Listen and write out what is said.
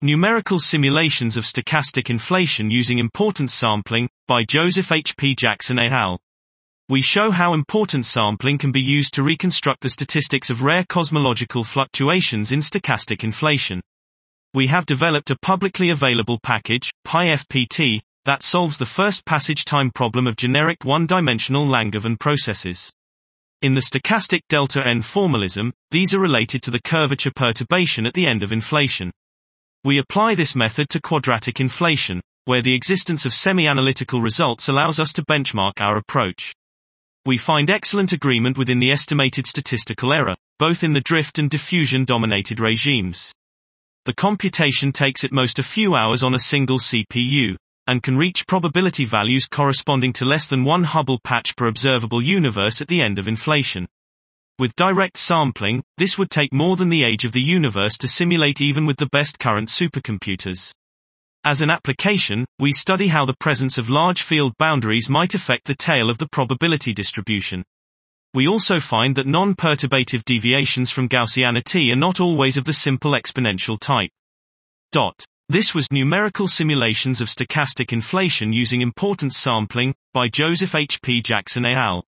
Numerical Simulations of Stochastic Inflation Using Importance Sampling, by Joseph H. P. Jackson et al. We show how importance sampling can be used to reconstruct the statistics of rare cosmological fluctuations in stochastic inflation. We have developed a publicly available package, PyFPT, that solves the first passage time problem of generic one-dimensional Langevin processes. In the stochastic delta n formalism, these are related to the curvature perturbation at the end of inflation. We apply this method to quadratic inflation, where the existence of semi-analytical results allows us to benchmark our approach. We find excellent agreement within the estimated statistical error, both in the drift and diffusion-dominated regimes. The computation takes at most a few hours on a single CPU, and can reach probability values corresponding to less than 1 Hubble patch per observable universe at the end of inflation. With direct sampling, this would take more than the age of the universe to simulate even with the best current supercomputers. As an application, we study how the presence of large field boundaries might affect the tail of the probability distribution. We also find that non-perturbative deviations from Gaussianity are not always of the simple exponential type. This was Numerical Simulations of Stochastic Inflation Using Importance Sampling, by Joseph H. P. Jackson et al.